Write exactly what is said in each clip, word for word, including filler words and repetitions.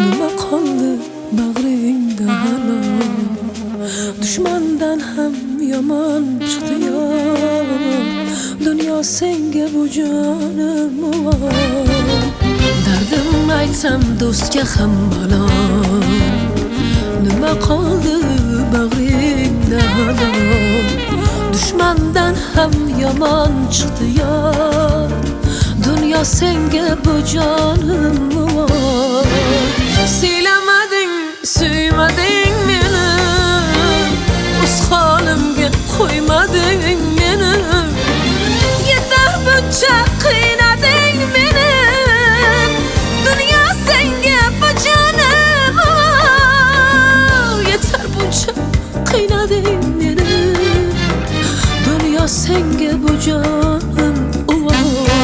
Nima qoldi bag'ringda hali? Dushmandan ham yomon chiqdi yomon. Dunyo senga bu jonim bor. Dardim aytsam do'stga ham malol. Nima qoldi bag'ringda hali? Dushmandan ham yomon chiqdi yomon. Dunyo senga bu jonim bor. Siylamading, suymading meni, o'z holimga qo'ymading meni. Yetar buncha qiynading meni, dunyo senga bu jonim bor. Yetar buncha qiynading meni, dunyo senga bu jonim bor.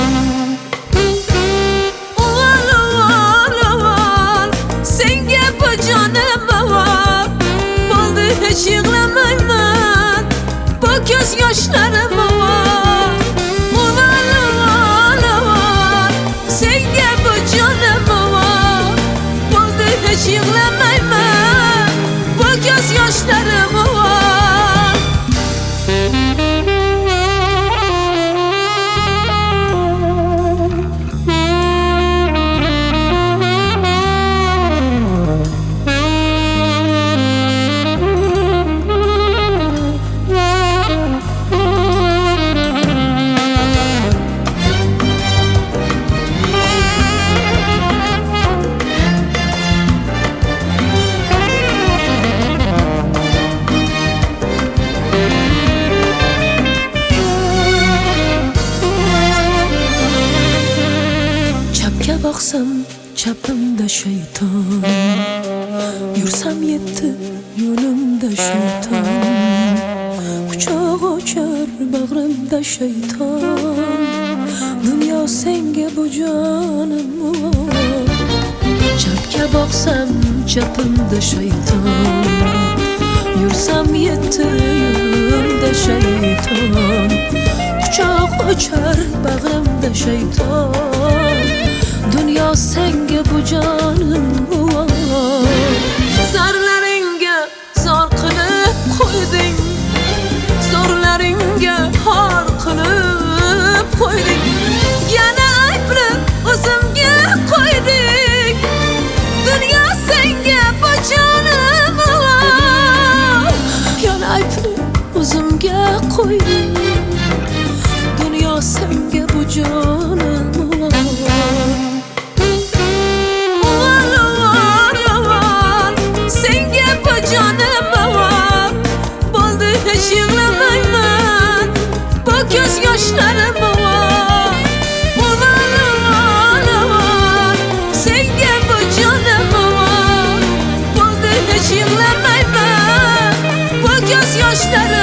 Hiç yığlamayman, bu göz yaşlarım var. Ulan ulan ulan, senga bu canım var. Buldu hiç yığlamayman, bu göz yaşlarım var. Baksam çapımda şeytan, yursam yetti yolumda şeytan. Kucak açar bağrımda şeytan, dünya senga bu canım var. Çapga baksam çapımda şeytan, yursam yetti yolumda şeytan. Kucak açar bağrımda şeytan, dünya senga bu jonim bor. Zarlaringga zor qilib qo'yding, zo'rlaringga xor qilib qo'yding. Yana aybni o'zimga qo'yding, dunyo senga bu jonim bor. Yana aybni o'zimga qo'yding, dunyo senga bu jonim bor. Hiç yığlamayman, bu göz yaşlarım var. Ulan ulan ulan, senga bu jonim var. Buldu hiç yığlamayman, bu göz yaşlarım